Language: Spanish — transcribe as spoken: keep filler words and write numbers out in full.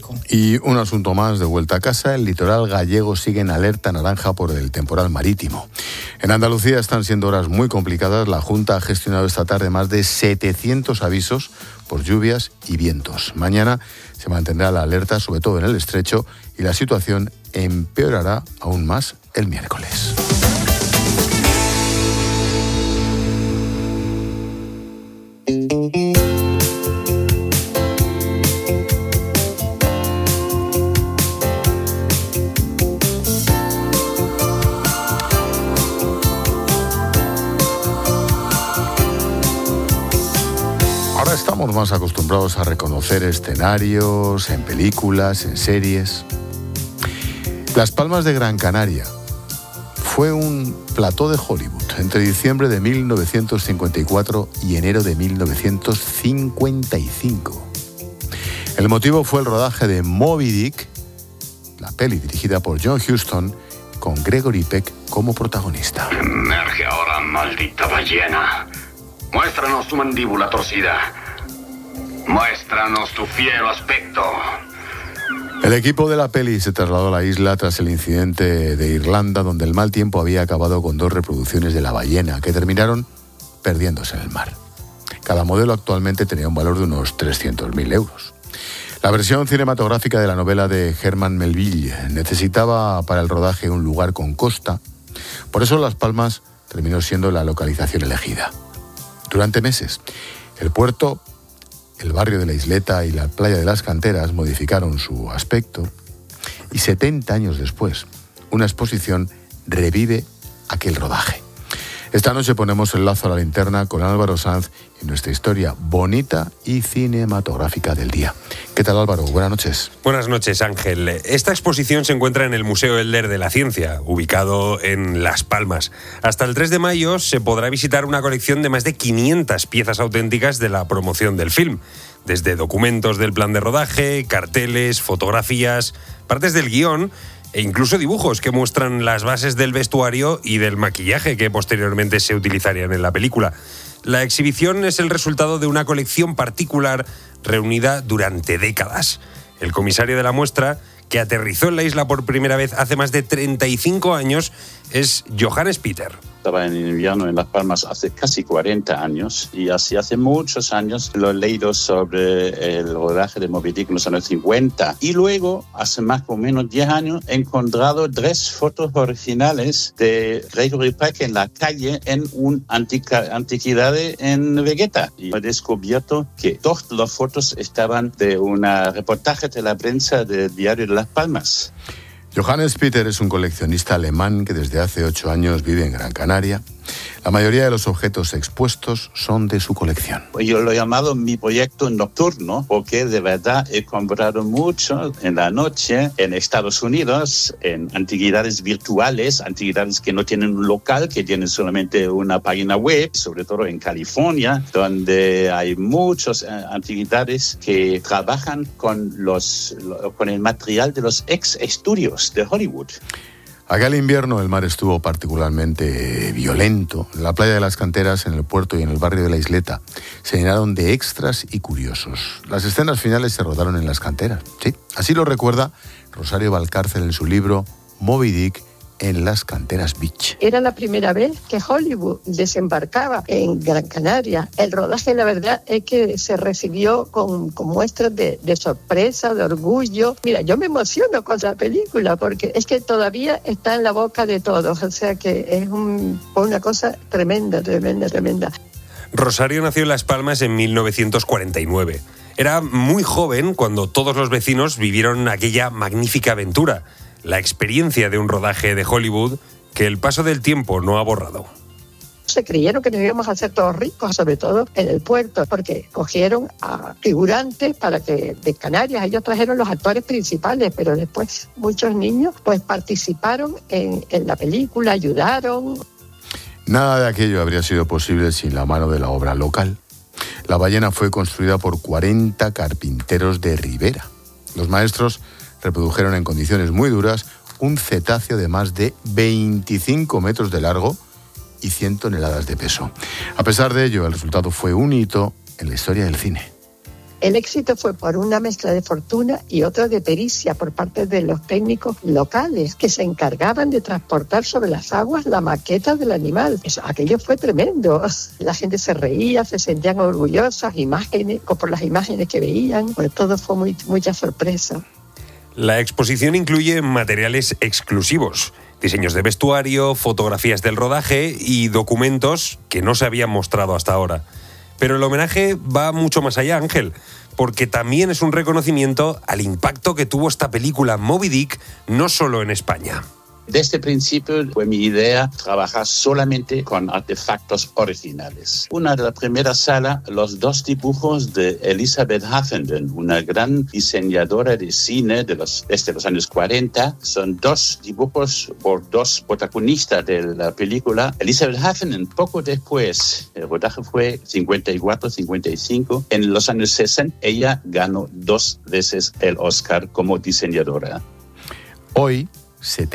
Y un asunto más de vuelta a casa, el litoral gallego sigue en alerta naranja por el temporal marítimo. En Andalucía están siendo horas muy complicadas. La Junta ha gestionado esta tarde más de setecientos avisos por lluvias y vientos. Mañana se mantendrá la alerta, sobre todo en el estrecho, y la situación empeorará aún más el miércoles. Ahora estamos más acostumbrados a reconocer escenarios en películas, en series. Las Palmas de Gran Canaria fue un plató de Hollywood entre diciembre de mil novecientos cincuenta y cuatro y enero de mil novecientos cincuenta y cinco. El motivo fue el rodaje de Moby Dick, la peli dirigida por John Huston, con Gregory Peck como protagonista. Emerge ahora, maldita ballena. Muéstranos tu mandíbula torcida. Muéstranos tu fiero aspecto. El equipo de la peli se trasladó a la isla tras el incidente de Irlanda, donde el mal tiempo había acabado con dos reproducciones de la ballena, que terminaron perdiéndose en el mar. Cada modelo actualmente tenía un valor de unos trescientos mil euros. La versión cinematográfica de la novela de Herman Melville necesitaba para el rodaje un lugar con costa. Por eso Las Palmas terminó siendo la localización elegida. Durante meses, el puerto, el barrio de la Isleta y la playa de las Canteras modificaron su aspecto y setenta años después, una exposición revive aquel rodaje. Esta noche ponemos el lazo a la linterna con Álvaro Sanz y nuestra historia bonita y cinematográfica del día. ¿Qué tal, Álvaro? Buenas noches. Buenas noches, Ángel. Esta exposición se encuentra en el Museo Elder de la Ciencia, ubicado en Las Palmas. Hasta el tres de mayo se podrá visitar una colección de más de quinientas piezas auténticas de la promoción del film. Desde documentos del plan de rodaje, carteles, fotografías, partes del guión e incluso dibujos que muestran las bases del vestuario y del maquillaje que posteriormente se utilizarían en la película. La exhibición es el resultado de una colección particular reunida durante décadas. El comisario de la muestra, que aterrizó en la isla por primera vez hace más de treinta y cinco años, es Johannes Peter. Estaba en invierno en Las Palmas hace casi cuarenta años y así hace muchos años lo he leído sobre el rodaje de Moby Dick en los años cincuenta. Y luego, hace más o menos diez años, he encontrado tres fotos originales de Gregory Peck en la calle en una antigüedad en Vegeta. Y he descubierto que dos de las fotos estaban de un reportaje de la prensa del diario de Las Palmas. Johannes Peter es un coleccionista alemán que desde hace ocho años vive en Gran Canaria. La mayoría de los objetos expuestos son de su colección. Yo lo he llamado mi proyecto nocturno porque de verdad he comprado mucho en la noche en Estados Unidos, en antigüedades virtuales, antigüedades que no tienen un local, que tienen solamente una página web, sobre todo en California, donde hay muchas antigüedades que trabajan con, los, con el material de los ex estudios de Hollywood. Aquel invierno el mar estuvo particularmente violento. La playa de las Canteras, en el puerto y en el barrio de la Isleta se llenaron de extras y curiosos. Las escenas finales se rodaron en las canteras. Sí, así lo recuerda Rosario Valcárcel en su libro Moby Dick en las Canteras Beach. Era la primera vez que Hollywood desembarcaba en Gran Canaria. El rodaje, la verdad, es que se recibió con, con muestras de, de sorpresa, de orgullo. Mira, yo me emociono con la película porque es que todavía está en la boca de todos. O sea que es un, una cosa tremenda, tremenda, tremenda. Rosario nació en Las Palmas en mil novecientos cuarenta y nueve. Era muy joven cuando todos los vecinos vivieron aquella magnífica aventura. La experiencia de un rodaje de Hollywood que el paso del tiempo no ha borrado. Se creyeron que nos íbamos a hacer todos ricos, sobre todo en el puerto, porque cogieron a figurantes para que de Canarias, ellos trajeron los actores principales, pero después muchos niños pues participaron en, en la película, ayudaron. Nada de aquello habría sido posible sin la mano de la obra local. La ballena fue construida por cuarenta carpinteros de Ribera. Los maestros reprodujeron en condiciones muy duras un cetáceo de más de veinticinco metros de largo y cien toneladas de peso. A pesar de ello, el resultado fue un hito en la historia del cine. El éxito fue por una mezcla de fortuna y otra de pericia por parte de los técnicos locales que se encargaban de transportar sobre las aguas la maqueta del animal. Eso, aquello fue tremendo. La gente se reía, se sentían orgullosas, imágenes, por las imágenes que veían. Pues todo fue muy, mucha sorpresa. La exposición incluye materiales exclusivos, diseños de vestuario, fotografías del rodaje y documentos que no se habían mostrado hasta ahora. Pero el homenaje va mucho más allá, Ángel, porque también es un reconocimiento al impacto que tuvo esta película Moby Dick, no solo en España. Desde el principio fue mi idea trabajar solamente con artefactos originales. Una de las primeras salas, los dos dibujos de Elizabeth Huffenden, una gran diseñadora de cine de los, desde los años cuarenta. Son dos dibujos por dos protagonistas de la película. Elizabeth Huffenden, poco después, el rodaje fue cincuenta y cuatro, cincuenta y cinco. En los años sesenta, ella ganó dos veces el Oscar como diseñadora. Hoy se